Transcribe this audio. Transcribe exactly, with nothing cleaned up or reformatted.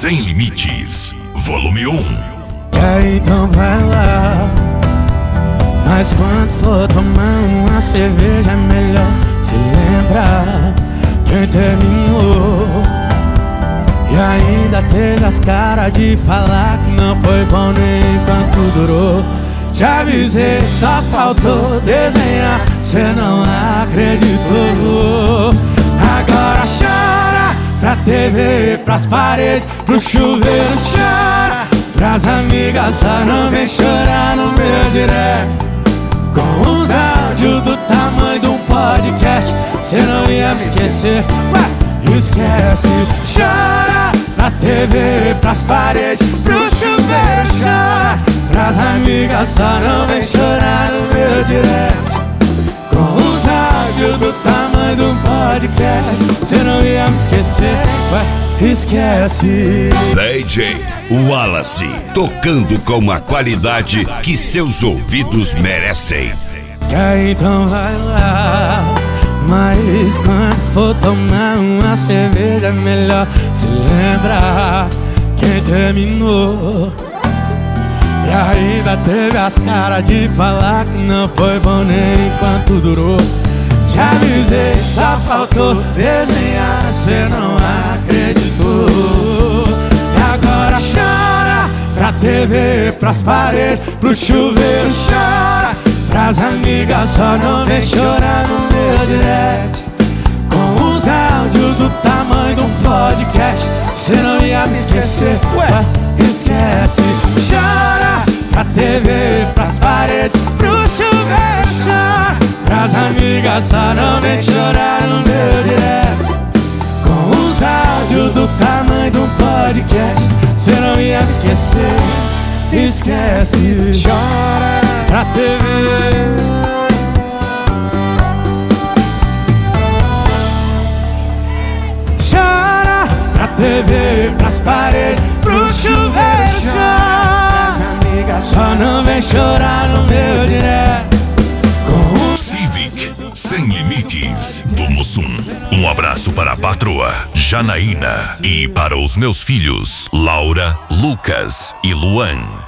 Sem Limites, volume um. É, então vai lá. Mas quando for tomar uma cerveja é melhor se lembrar quem terminou. E ainda teve as caras de falar que não foi bom nem enquanto durou. Te avisei, só faltou desenhar, cê não acreditou. Agora chora pra T V, pras paredes, pro chuveiro chora. Pras amigas só não vem chorar no meu direct. Com os áudios do tamanho de um podcast, cê não ia me esquecer, ué, esquece. Chora pra T V, pras paredes, pro chuveiro chora. Pras amigas só não vem chorar no meu direct. Com os áudios do tamanho de um podcast, cê não ia me esquecer, ué, esquece. D J Wallace, tocando com a qualidade que seus ouvidos merecem. Quer, então vai lá. Mas quando for tomar uma cerveja é melhor se lembrar quem terminou. E ainda teve as caras de falar que não foi bom nem enquanto durou. Te avisei, só faltou desenhar, cê não acreditou. E agora chora pra T V, pras paredes, pro chuveiro chora. Pras amigas só não vem chorar no meu direct. Com os áudios do tamanho de um podcast, cê não ia me esquecer, ué, esquece. Chora pra T V, pras paredes, pro chuveiro chora. Pras amigas só não vem chorar no meu direct. Com os áudios do tamanho de um podcast, cê não ia me esquecer, esquece. Chora pra T V, chora pra T V, pras paredes, pro chuveiro chora. Só não vem chorar no meu direct. Com Civic, Sem Limites, do Mussum. Um abraço para a patroa Janaína e para os meus filhos Laura, Lucas e Luan.